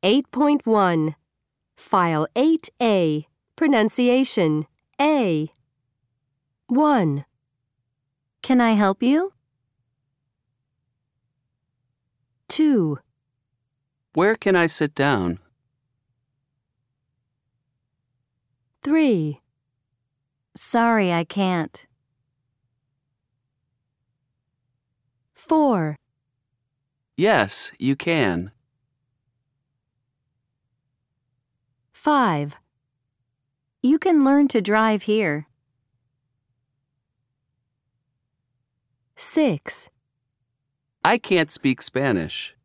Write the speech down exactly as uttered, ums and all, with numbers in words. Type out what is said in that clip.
eight point one. File eight A. Pronunciation A. one. Can I help you? two. Where can I sit down? three. Sorry, I can't. four. Yes, you can. five. You can learn to drive here. six. I can't speak Spanish.